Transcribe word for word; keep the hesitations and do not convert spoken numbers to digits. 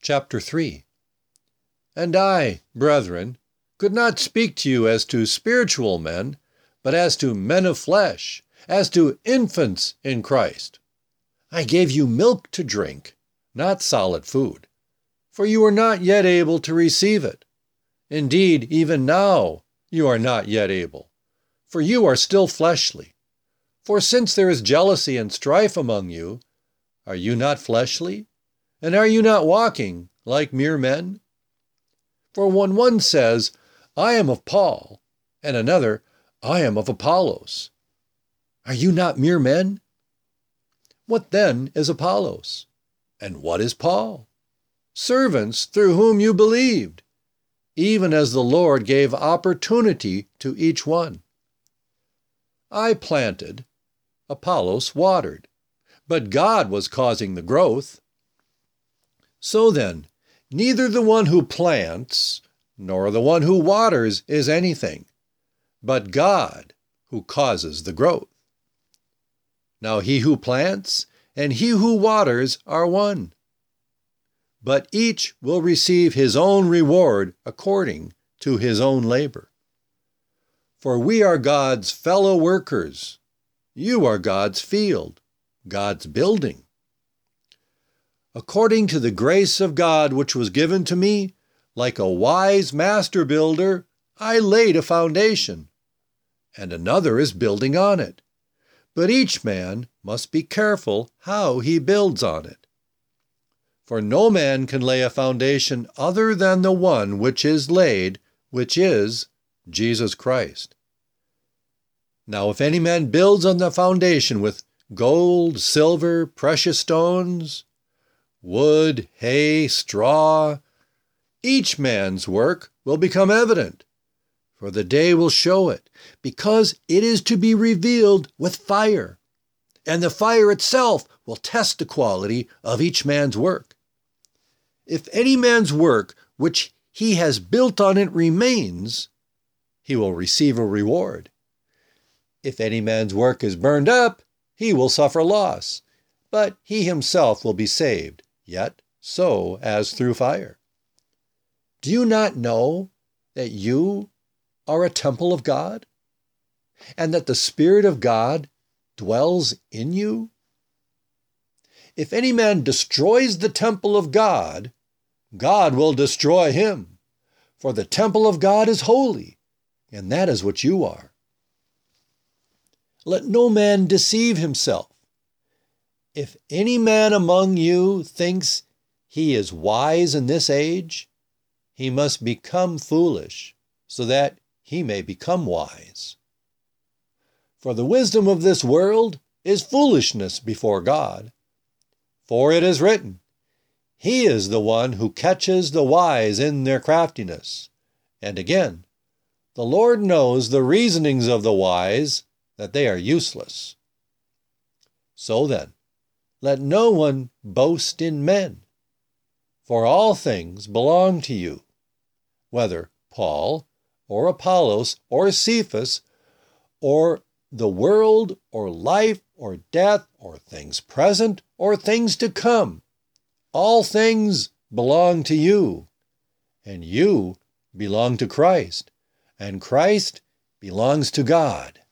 chapter three. And I, brethren, could not speak to you as to spiritual men, but as to men of flesh, as to infants in Christ. I gave you milk to drink, not solid food, for you are not yet able to receive it. Indeed, even now you are not yet able, for you are still fleshly. For since there is jealousy and strife among you, are you not fleshly? And are you not walking like mere men? For when one says, I am of Paul, and another, I am of Apollos, are you not mere men? What then is Apollos? And what is Paul? Servants through whom you believed, even as the Lord gave opportunity to each one. I planted, Apollos watered, but God was causing the growth. So then, neither the one who plants nor the one who waters is anything, but God who causes the growth. Now he who plants and he who waters are one, but each will receive his own reward according to his own labor. For we are God's fellow workers. You are God's field, God's building. According to the grace of God which was given to me, like a wise master builder, I laid a foundation, and another is building on it. But each man must be careful how he builds on it. For no man can lay a foundation other than the one which is laid, which is Jesus Christ. Now if any man builds on the foundation with gold, silver, precious stones, wood, hay, straw, each man's work will become evident, for the day will show it, because it is to be revealed with fire, and the fire itself will test the quality of each man's work. If any man's work which he has built on it remains, he will receive a reward. If any man's work is burned up, he will suffer loss, but he himself will be saved, yet so as through fire. Do you not know that you are a temple of God, and that the Spirit of God dwells in you? If any man destroys the temple of God, God will destroy him, for the temple of God is holy, and that is what you are. Let no man deceive himself. If any man among you thinks he is wise in this age, he must become foolish, so that he may become wise. For the wisdom of this world is foolishness before God. For it is written, He is the one who catches the wise in their craftiness. And again, the Lord knows the reasonings of the wise, that they are useless. So then, let no one boast in men, for all things belong to you, whether Paul, or Apollos, or Cephas, or the world, or life, or death, or things present, or things to come. All things belong to you, and you belong to Christ, and Christ belongs to God.